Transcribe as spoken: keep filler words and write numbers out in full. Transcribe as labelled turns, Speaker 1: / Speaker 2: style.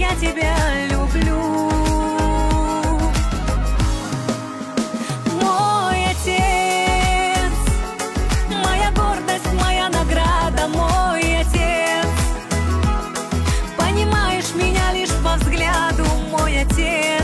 Speaker 1: я тебя люблю. Мой отец, моя гордость, моя награда, мой отец. Понимаешь меня лишь по взгляду, мой отец.